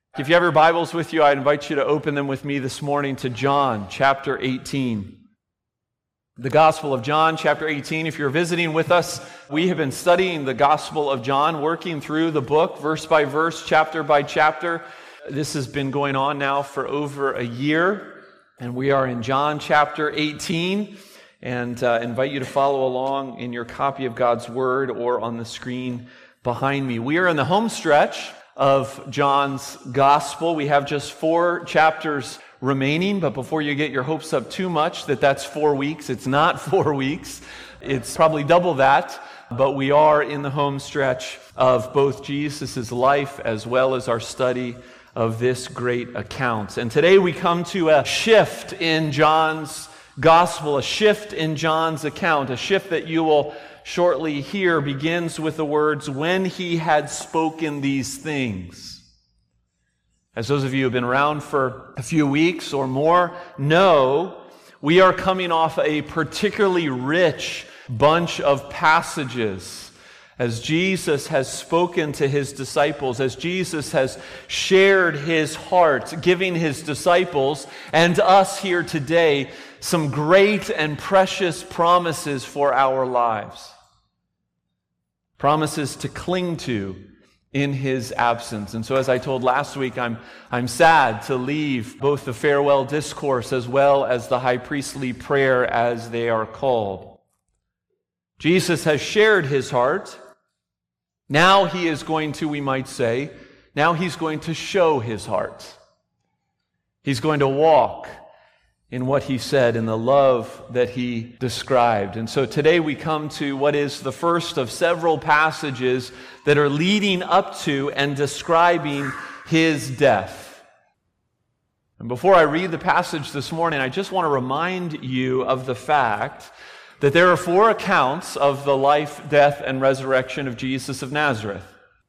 If you have your Bibles with you, I invite you to open them with me this morning to John chapter 18. The Gospel of John chapter 18. If you're visiting with us, we have been studying the Gospel of John, working through the book verse by verse, chapter by chapter. This has been going on now for over a year, and we are in John chapter 18, and invite you to follow along in your copy of God's Word or on the screen behind me. We are in the home stretch of John's Gospel. We have just 4 chapters remaining, but before you get your hopes up too much that that's 4 weeks, it's not 4 weeks. It's probably double that, but we are in the home stretch of both Jesus' life as well as our study of this great account. And today we come to a shift in John's Gospel, a shift in John's account, a shift that you will shortly hear begins with the words, "When he had spoken these things." As those of you who have been around for a few weeks or more know, we are coming off a particularly rich bunch of passages as Jesus has spoken to his disciples, as Jesus has shared his heart, giving his disciples and us here today some great and precious promises for our lives. Promises to cling to in his absence. And so as I told last week, I'm sad to leave both the farewell discourse as well as the high priestly prayer as they are called. Jesus has shared his heart. Now he is going to, we might say, now he's going to show his heart. He's going to walk in what he said, in the love that he described. And so today we come to what is the first of several passages that are leading up to and describing his death. And before I read the passage this morning, I just want to remind you of the fact that there are 4 accounts of the life, death, and resurrection of Jesus of Nazareth.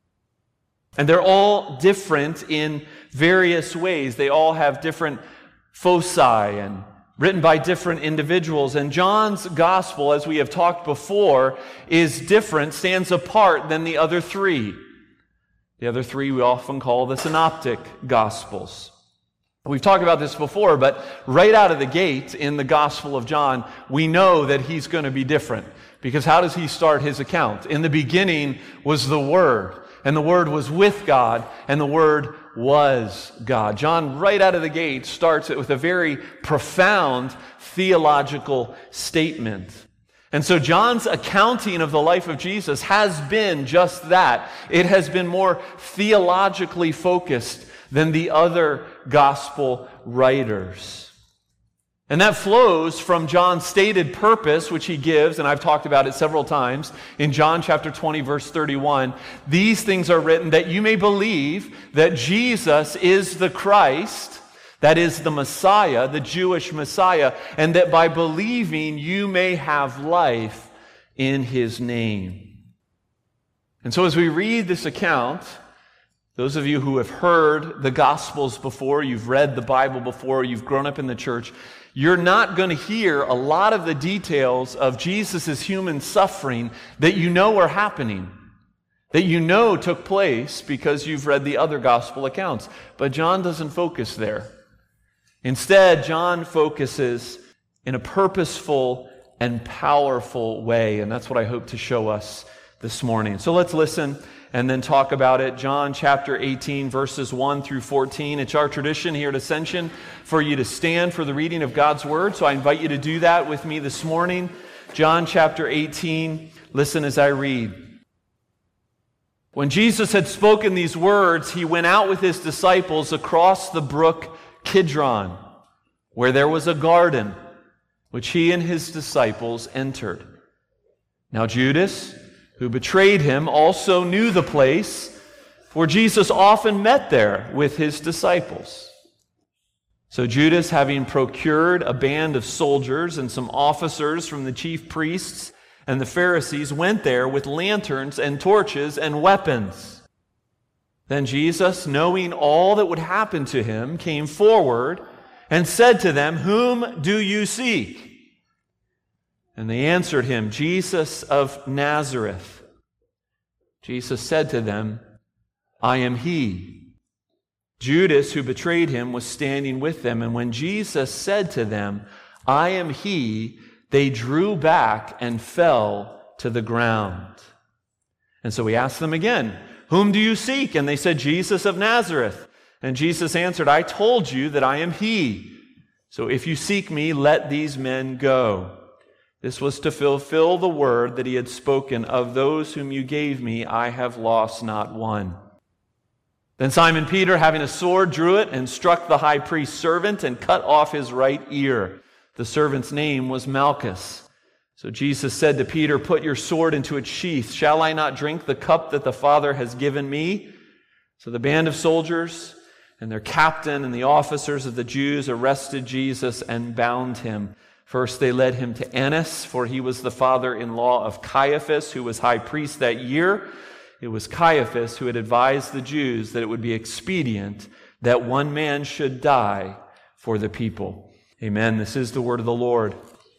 And they're all different in various ways. They all have different foci and written by different individuals. And John's gospel, as we have talked before, is different, stands apart than the other 3. The other 3 we often call the synoptic gospels. We've talked about this before, but right out of the gate in the Gospel of John, we know that he's going to be different. Because how does he start his account? In the beginning was the Word, and the Word was with God, and the Word was God. John, right out of the gate, starts it with a very profound theological statement. And so John's accounting of the life of Jesus has been just that. It has been more theologically focused than the other gospel writers. And that flows from John's stated purpose, which he gives, and I've talked about it several times, in John chapter 20, verse 31. These things are written that you may believe that Jesus is the Christ, that is the Messiah, the Jewish Messiah, and that by believing you may have life in his name. And so as we read this account, those of you who have heard the Gospels before, you've read the Bible before, you've grown up in the church, you're not going to hear a lot of the details of Jesus' human suffering that you know are happening, that you know took place because you've read the other Gospel accounts. But John doesn't focus there. Instead, John focuses in a purposeful and powerful way, and that's what I hope to show us this morning. So let's listen and then talk about it. John chapter 18, verses 1 through 14. It's our tradition here at Ascension for you to stand for the reading of God's Word. So I invite you to do that with me this morning. John chapter 18, listen as I read. When Jesus had spoken these words, he went out with his disciples across the brook Kidron, where there was a garden, which he and his disciples entered. Now Judas, who betrayed him, also knew the place, for Jesus often met there with his disciples. So Judas, having procured a band of soldiers and some officers from the chief priests and the Pharisees, went there with lanterns and torches and weapons. Then Jesus, knowing all that would happen to him, came forward and said to them, "Whom do you seek?" And they answered him, "Jesus of Nazareth." Jesus said to them, "I am he." Judas, who betrayed him, was standing with them, and when Jesus said to them, "I am he," they drew back and fell to the ground. And so he asked them again, "Whom do you seek?" And they said, "Jesus of Nazareth." And Jesus answered, "I told you that I am he. So if you seek me, let these men go." This was to fulfill the word that he had spoken, "Of those whom you gave me, I have lost not one." Then Simon Peter, having a sword, drew it and struck the high priest's servant and cut off his right ear. The servant's name was Malchus. So Jesus said to Peter, "Put your sword into its sheath. Shall I not drink the cup that the Father has given me?" So the band of soldiers and their captain and the officers of the Jews arrested Jesus and bound him. First they led him to Annas, for he was the father-in-law of Caiaphas, who was high priest that year. It was Caiaphas who had advised the Jews that it would be expedient that one man should die for the people. Amen. This is the word of the Lord.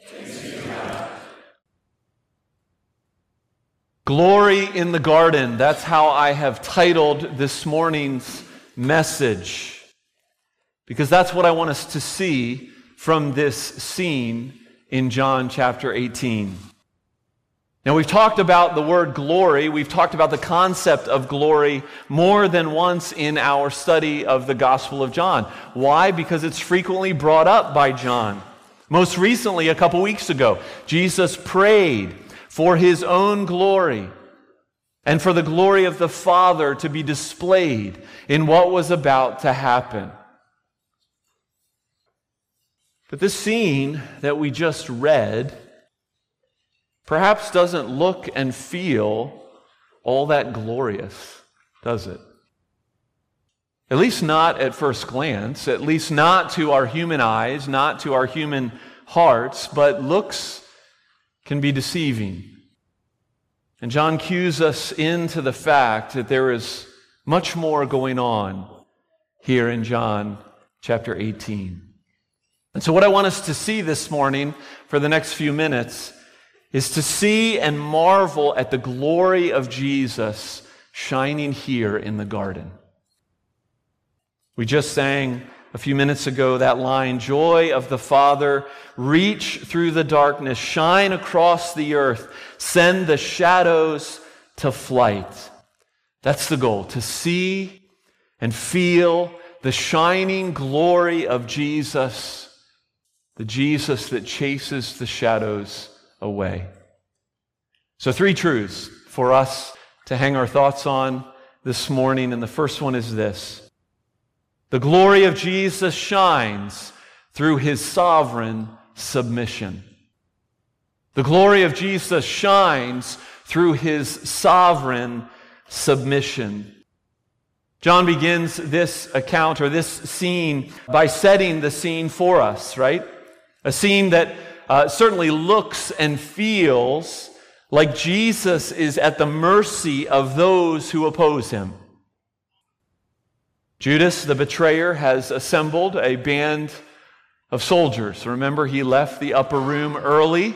Glory in the garden. That's how I have titled this morning's message, because that's what I want us to see from this scene in John chapter 18. Now, we've talked about the word glory. We've talked about the concept of glory more than once in our study of the Gospel of John. Why? Because it's frequently brought up by John. Most recently, a couple weeks ago, Jesus prayed for his own glory and for the glory of the Father to be displayed in what was about to happen. But this scene that we just read perhaps doesn't look and feel all that glorious, does it? At least not at first glance, at least not to our human eyes, not to our human hearts, but looks can be deceiving. And John cues us into the fact that there is much more going on here in John chapter 18. And so what I want us to see this morning for the next few minutes is to see and marvel at the glory of Jesus shining here in the garden. We just sang a few minutes ago that line, "Joy of the Father, reach through the darkness, shine across the earth, send the shadows to flight." That's the goal, to see and feel the shining glory of Jesus, the Jesus that chases the shadows away. So 3 truths for us to hang our thoughts on this morning, and the first one is this: the glory of Jesus shines through his sovereign submission. The glory of Jesus shines through his sovereign submission. John begins this account or this scene by setting the scene for us, right? A scene that certainly looks and feels like Jesus is at the mercy of those who oppose him. Judas, the betrayer, has assembled a band of soldiers. Remember, he left the upper room early.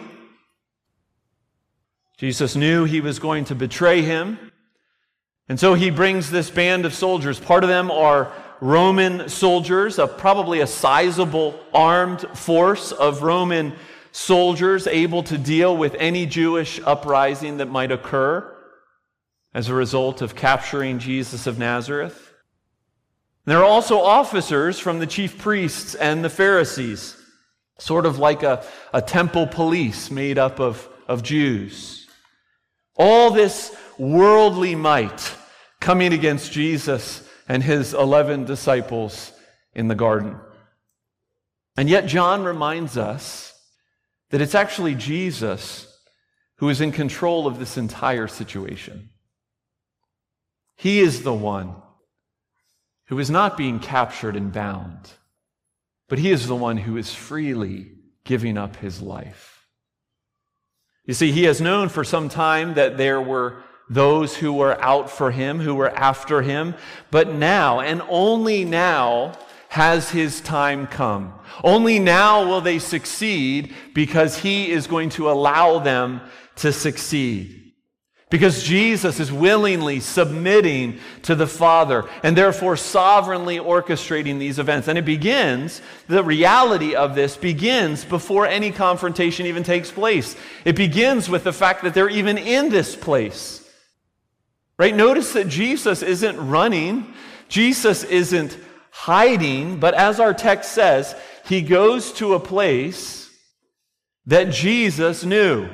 Jesus knew he was going to betray him. And so he brings this band of soldiers. Part of them are Roman soldiers, probably a sizable armed force of Roman soldiers able to deal with any Jewish uprising that might occur as a result of capturing Jesus of Nazareth. There are also officers from the chief priests and the Pharisees, sort of like a temple police made up of Jews. All this worldly might coming against Jesus and his 11 disciples in the garden. And yet John reminds us that it's actually Jesus who is in control of this entire situation. He is the one who is not being captured and bound, but he is the one who is freely giving up his life. You see, he has known for some time that there were those who were out for him, who were after him, but now, and only now, has his time come. Only now will they succeed because he is going to allow them to succeed. Because Jesus is willingly submitting to the Father and therefore sovereignly orchestrating these events. And the reality of this begins before any confrontation even takes place. It begins with the fact that they're even in this place. Right? Notice that Jesus isn't running. Jesus isn't hiding. But as our text says, he goes to a place that Judas knew.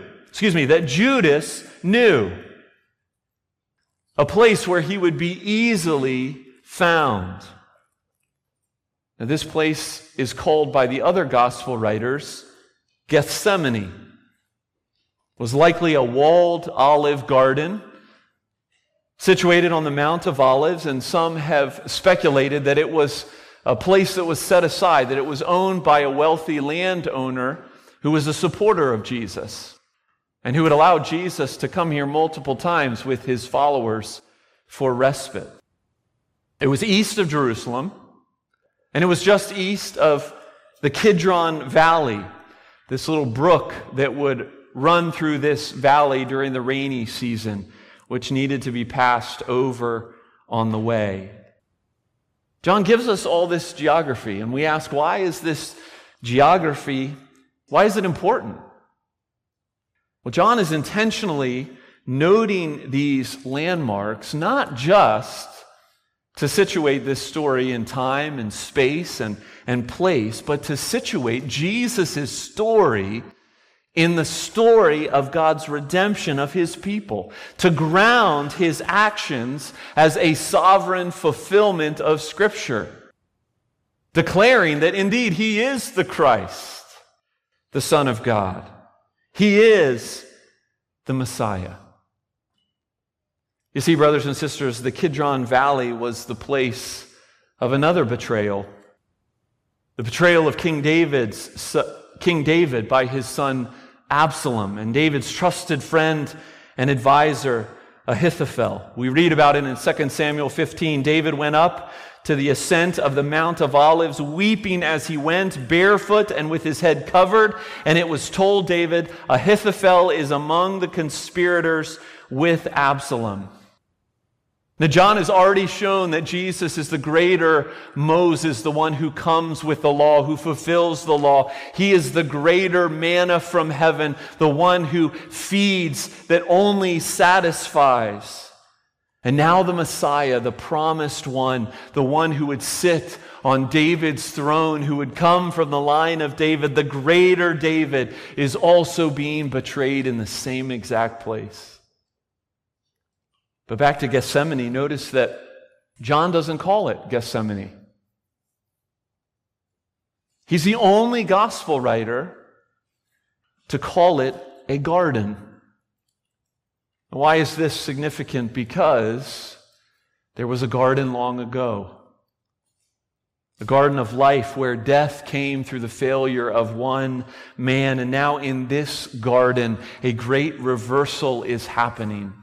A place where he would be easily found. Now, this place is called by the other gospel writers Gethsemane. It was likely a walled olive garden situated on the Mount of Olives, and some have speculated that it was a place that was set aside, that it was owned by a wealthy landowner who was a supporter of Jesus, and who would allow Jesus to come here multiple times with his followers for respite. It was east of Jerusalem, and it was just east of the Kidron Valley, this little brook that would run through this valley during the rainy season, which needed to be passed over on the way. John gives us all this geography, and we ask, why is this geography, why is it important? Well, John is intentionally noting these landmarks, not just to situate this story in time and space and place, but to situate Jesus' story in the story of God's redemption of his people, to ground his actions as a sovereign fulfillment of Scripture, declaring that indeed he is the Christ, the Son of God. He is the Messiah. You see, brothers and sisters, the Kidron Valley was the place of another betrayal. The betrayal of King David by his son Absalom, and David's trusted friend and advisor Ahithophel. We read about it in 2 Samuel 15. David went up to the ascent of the Mount of Olives, weeping as he went, barefoot and with his head covered. And it was told David, Ahithophel is among the conspirators with Absalom. Now, John has already shown that Jesus is the greater Moses, the one who comes with the law, who fulfills the law. He is the greater manna from heaven, the one who feeds that only satisfies. And now the Messiah, the promised one, the one who would sit on David's throne, who would come from the line of David, the greater David, is also being betrayed in the same exact place. But back to Gethsemane, notice that John doesn't call it Gethsemane. He's the only gospel writer to call it a garden. Why is this significant? Because there was a garden long ago. The garden of life where death came through the failure of one man. And now in this garden, a great reversal is happening.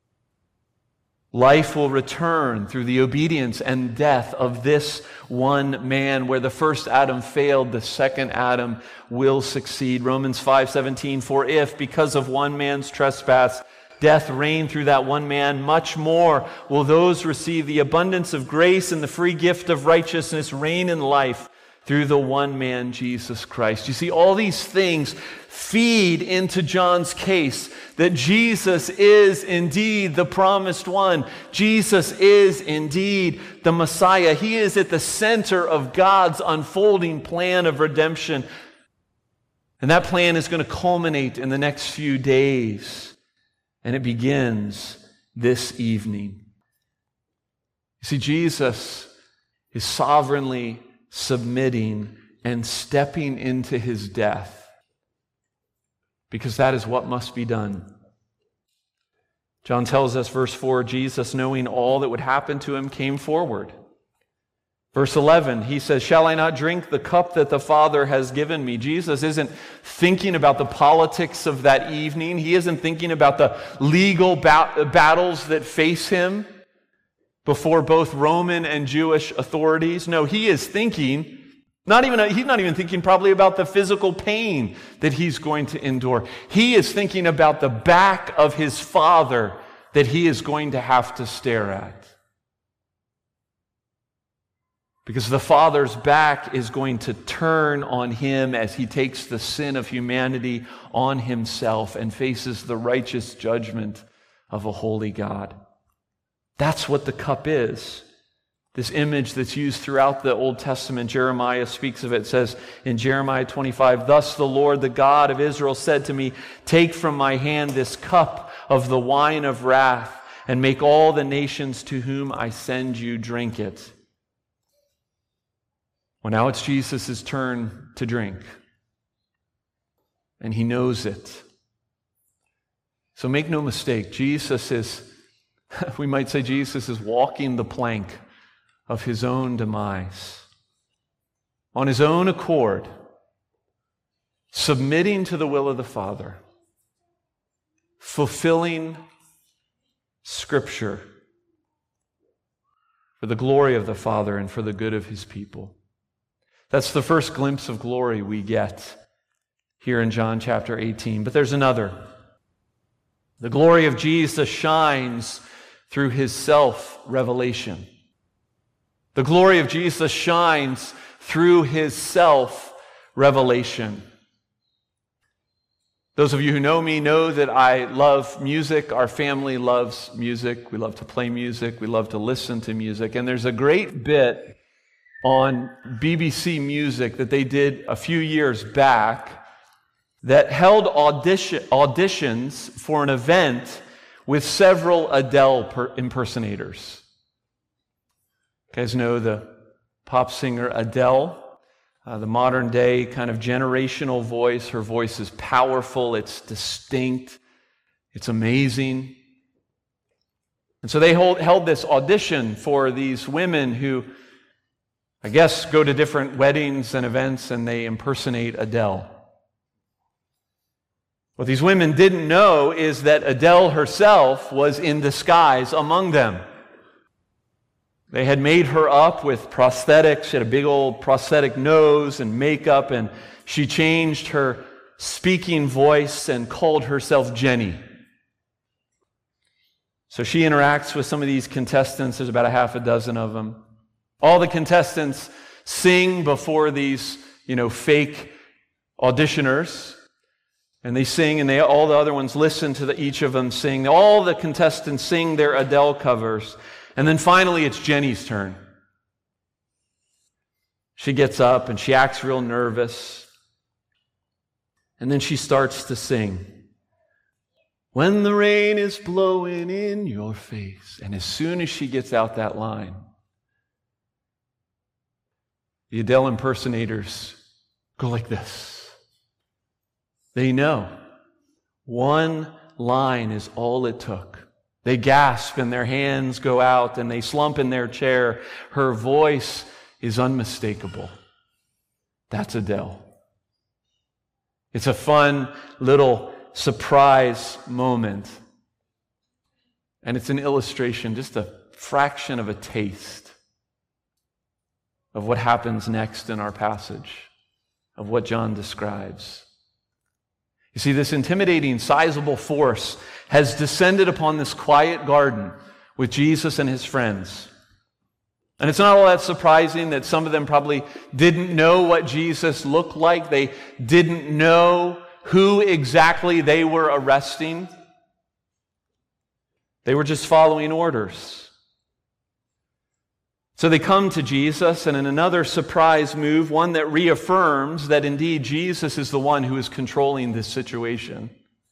Life will return through the obedience and death of this one man. Where the first Adam failed, the second Adam will succeed. Romans 5:17, for if, because of one man's trespass, death reigned through that one man, much more will those receive the abundance of grace and the free gift of righteousness reign in life through the one man, Jesus Christ. You see, all these things feed into John's case that Jesus is indeed the promised one. Jesus is indeed the Messiah. He is at the center of God's unfolding plan of redemption. And that plan is going to culminate in the next few days. And it begins this evening. You see, Jesus is sovereignly submitting and stepping into his death, because that is what must be done. John tells us, verse 4, Jesus, knowing all that would happen to him, came forward. Verse 11, he says, shall I not drink the cup that the Father has given me? Jesus isn't thinking about the politics of that evening. He isn't thinking about the legal battles that face him before both Roman and Jewish authorities. No, he is thinking, he's not even thinking probably about the physical pain that he's going to endure. He is thinking about the back of his Father that he is going to have to stare at. Because the Father's back is going to turn on him as he takes the sin of humanity on himself and faces the righteous judgment of a holy God. That's what the cup is. This image that's used throughout the Old Testament, Jeremiah speaks of it. It says in Jeremiah 25, "Thus the Lord, the God of Israel, said to me, take from my hand this cup of the wine of wrath, and make all the nations to whom I send you drink it." Well, now it's Jesus' turn to drink. And he knows it. So make no mistake, Jesus is, we might say Jesus is walking the plank of his own demise. On his own accord, submitting to the will of the Father, fulfilling Scripture for the glory of the Father and for the good of his people. That's the first glimpse of glory we get here in John chapter 18. But there's another. The glory of Jesus shines through his self-revelation. The glory of Jesus shines through his self-revelation. Those of you who know me know that I love music. Our family loves music. We love to play music. We love to listen to music. And there's a great bit on BBC Music that they did a few years back that held auditions for an event with several Adele impersonators. You guys know the pop singer Adele, the modern day kind of generational voice. Her voice is powerful, it's distinct, it's amazing. And so they held this audition for these women who, I guess, go to different weddings and events and they impersonate Adele. What these women didn't know is that Adele herself was in disguise among them. They had made her up with prosthetics. She had a big old prosthetic nose and makeup, and she changed her speaking voice and called herself Jenny. So she interacts with some of these contestants. There's about a half a dozen of them. All the contestants sing before these, fake auditioners. And they sing, and all the other ones listen to each of them sing. All the contestants sing their Adele covers. And then finally, it's Jenny's turn. She gets up, and she acts real nervous. And then she starts to sing. When the rain is blowing in your face. And as soon as she gets out that line, the Adele impersonators go like this. They know one line is all it took. They gasp and their hands go out and they slump in their chair. Her voice is unmistakable. That's Adele. It's a fun little surprise moment. And it's an illustration, just a fraction of a taste of what happens next in our passage, of what John describes. You see, this intimidating, sizable force has descended upon this quiet garden with Jesus and his friends. And it's not all that surprising that some of them probably didn't know what Jesus looked like. They didn't know who exactly they were arresting. They were just following orders. So they come to Jesus, and in another surprise move, one that reaffirms that indeed Jesus is the one who is controlling this situation,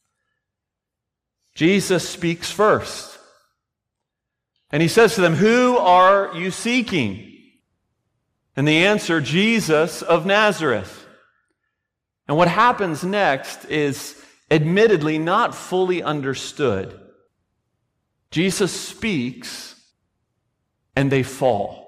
Jesus speaks first. And he says to them, "Who are you seeking?" And the answer, "Jesus of Nazareth." And what happens next is admittedly not fully understood. Jesus speaks, and they fall.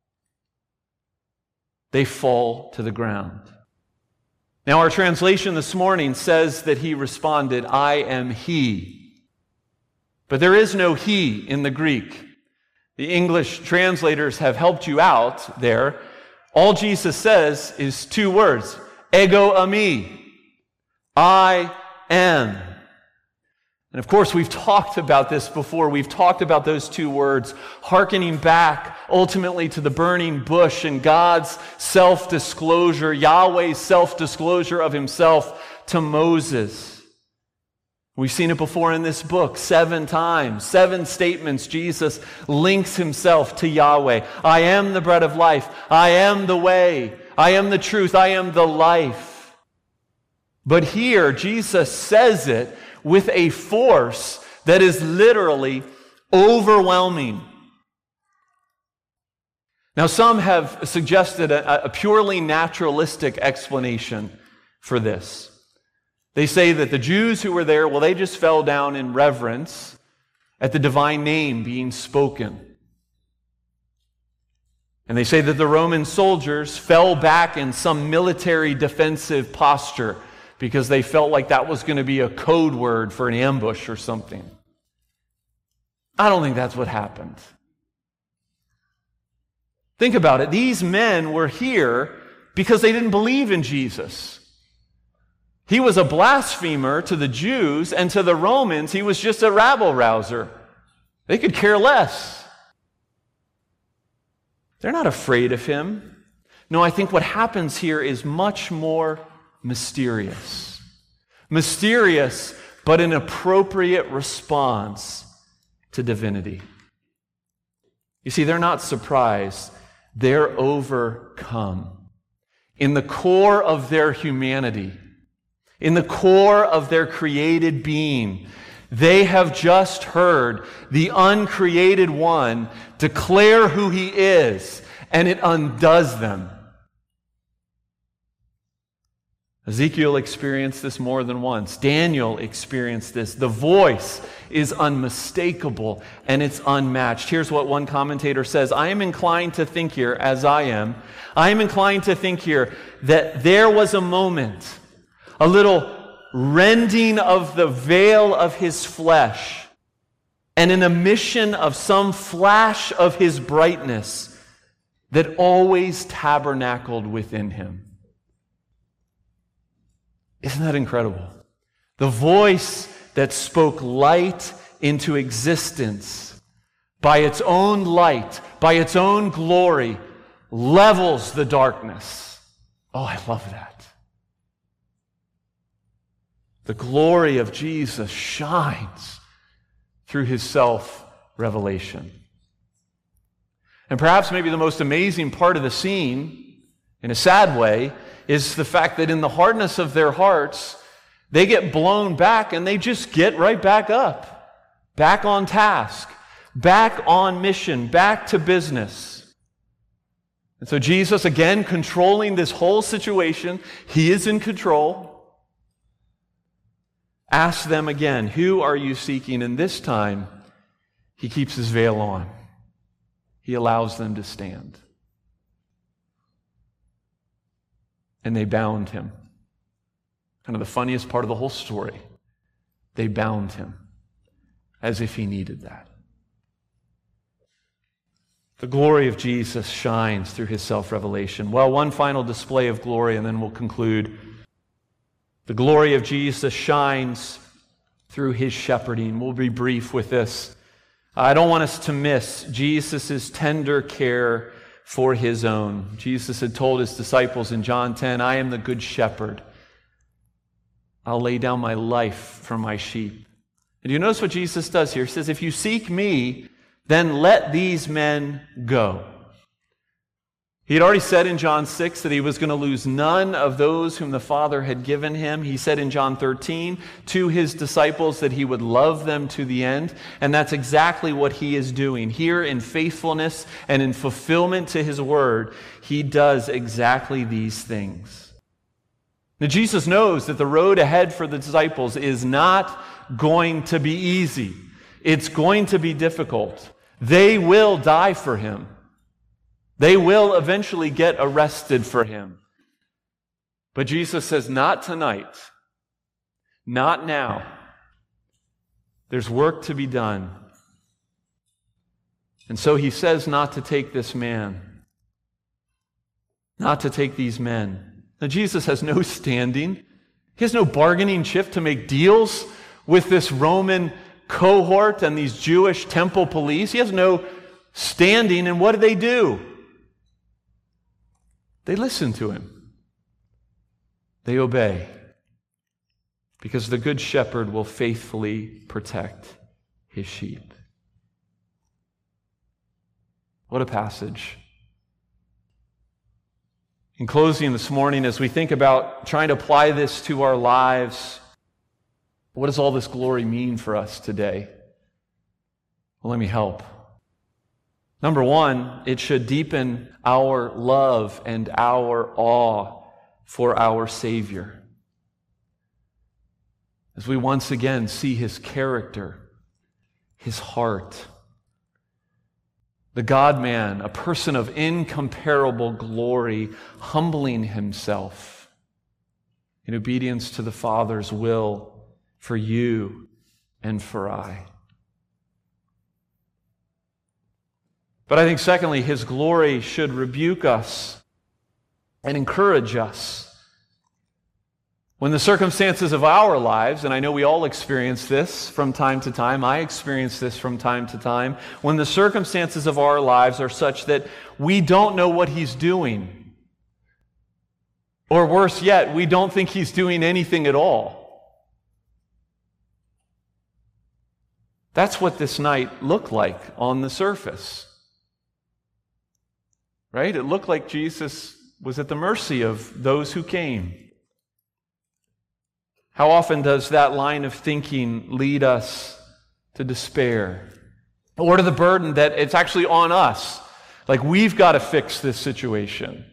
They fall to the ground. Now, our translation this morning says that he responded, "I am he." But there is no he in the Greek. The English translators have helped you out there. All Jesus says is two words, ego eimi, I am. And of course, we've talked about this before. We've talked about those two words, hearkening back ultimately to the burning bush and God's self-disclosure, Yahweh's self-disclosure of himself to Moses. We've seen it before in this book 7 times, 7 statements. Jesus links himself to Yahweh. I am the bread of life. I am the way. I am the truth. I am the life. But here, Jesus says it with a force that is literally overwhelming. Now, some have suggested a purely naturalistic explanation for this. They say that the Jews who were there, well, they just fell down in reverence at the divine name being spoken. And they say that the Roman soldiers fell back in some military defensive posture because they felt like that was going to be a code word for an ambush or something. I don't think that's what happened. Think about it. These men were here because they didn't believe in Jesus. He was a blasphemer to the Jews, and to the Romans, he was just a rabble-rouser. They could care less. They're not afraid of him. No, I think what happens here is much more mysterious. Mysterious, but an appropriate response to divinity. You see, they're not surprised. They're overcome. In the core of their humanity, in the core of their created being, they have just heard the uncreated one declare who he is, and it undoes them. Ezekiel experienced this more than once. Daniel experienced this. The voice is unmistakable and it's unmatched. Here's what one commentator says. I am inclined to think here, as I am inclined to think here that there was a moment, a little rending of the veil of his flesh, and an emission of some flash of his brightness that always tabernacled within him. Isn't that incredible? The voice that spoke light into existence by its own light, by its own glory, levels the darkness. Oh, I love that. The glory of Jesus shines through his self-revelation. And perhaps maybe the most amazing part of the scene, in a sad way, is the fact that in the hardness of their hearts, they get blown back and they just get right back up, back on task, back on mission, back to business. And so Jesus, again, controlling this whole situation, he is in control, asks them again, who are you seeking? And this time, he keeps his veil on. He allows them to stand. And they bound him. Kind of the funniest part of the whole story. They bound him as if he needed that. The glory of Jesus shines through his self-revelation. Well, one final display of glory, and then we'll conclude. The glory of Jesus shines through his shepherding. We'll be brief with this. I don't want us to miss Jesus' tender care for his own. Jesus had told his disciples in John 10, I am the good shepherd. I'll lay down my life for my sheep. And you notice what Jesus does here? He says, if you seek me, then let these men go. He had already said in John 6 that he was going to lose none of those whom the Father had given him. He said in John 13 to his disciples that he would love them to the end. And that's exactly what he is doing. Here in faithfulness and in fulfillment to his word, he does exactly these things. Now, Jesus knows that the road ahead for the disciples is not going to be easy. It's going to be difficult. They will die for him. They will eventually get arrested for him. But Jesus says, not tonight. Not now. There's work to be done. And so he says not to take this man. Not to take these men. Now Jesus has no standing. He has no bargaining chip to make deals with this Roman cohort and these Jewish temple police. He has no standing, and what do? They listen to him. They obey, because the Good Shepherd will faithfully protect his sheep. What a passage. In closing this morning, as we think about trying to apply this to our lives, what does all this glory mean for us today? Well, let me help. Number one, it should deepen our love and our awe for our Savior. As we once again see his character, his heart, the God-man, a person of incomparable glory, humbling himself in obedience to the Father's will for you and for I. But I think secondly, his glory should rebuke us and encourage us. When the circumstances of our lives, and I know we all experience this from time to time, I experience this from time to time, when the circumstances of our lives are such that we don't know what he's doing, or worse yet, we don't think he's doing anything at all. That's what this night looked like on the surface. Right? It looked like Jesus was at the mercy of those who came. How often does that line of thinking lead us to despair? Or to the burden that it's actually on us. Like, we've got to fix this situation.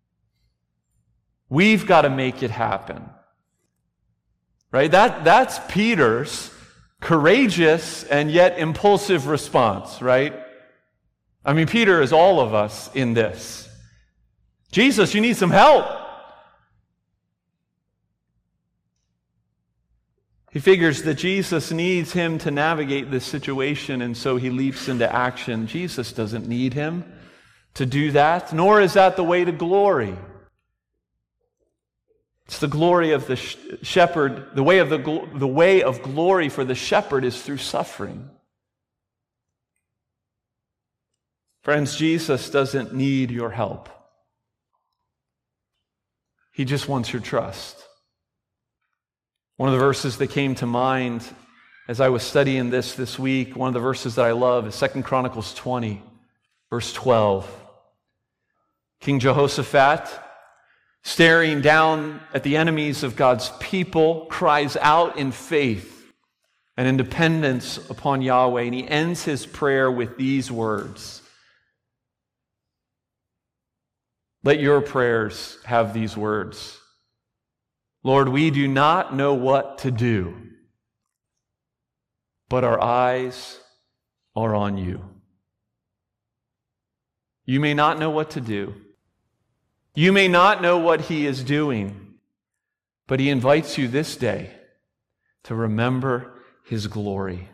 We've got to make it happen. Right? That's Peter's courageous and yet impulsive response, right? I mean, Peter is all of us in this. Jesus, you need some help. He figures that Jesus needs him to navigate this situation, and so he leaps into action. Jesus doesn't need him to do that, nor is that the way to glory. It's the glory of the shepherd. The way of glory for the shepherd is through suffering. Friends, Jesus doesn't need your help. He just wants your trust. One of the verses that came to mind as I was studying this week, one of the verses that I love is 2 Chronicles 20, verse 12. King Jehoshaphat, staring down at the enemies of God's people, cries out in faith and in dependence upon Yahweh, and he ends his prayer with these words. Let your prayers have these words. Lord, we do not know what to do, but our eyes are on you. You may not know what to do. You may not know what he is doing, but he invites you this day to remember his glory.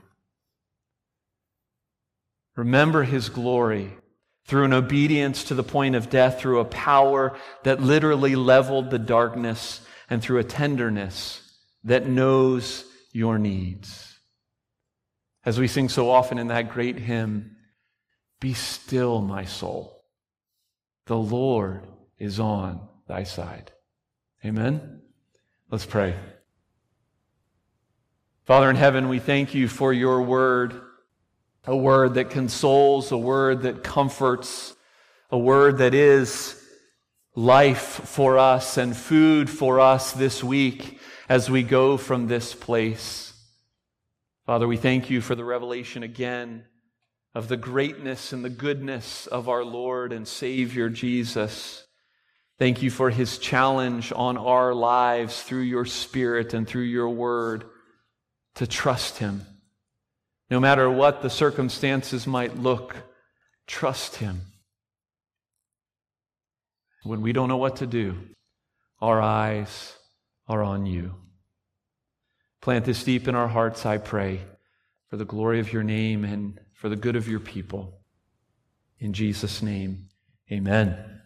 Remember his glory through an obedience to the point of death, through a power that literally leveled the darkness, and through a tenderness that knows your needs. As we sing so often in that great hymn, be still, my soul. The Lord is on thy side. Amen? Let's pray. Father in heaven, we thank you for your word, a word that consoles, a word that comforts, a word that is life for us and food for us this week as we go from this place. Father, we thank you for the revelation again of the greatness and the goodness of our Lord and Savior Jesus. Thank you for his challenge on our lives through your Spirit and through your word to trust him. No matter what the circumstances might look, trust him. When we don't know what to do, our eyes are on you. Plant this deep in our hearts, I pray, for the glory of your name and for the good of your people. In Jesus' name, amen.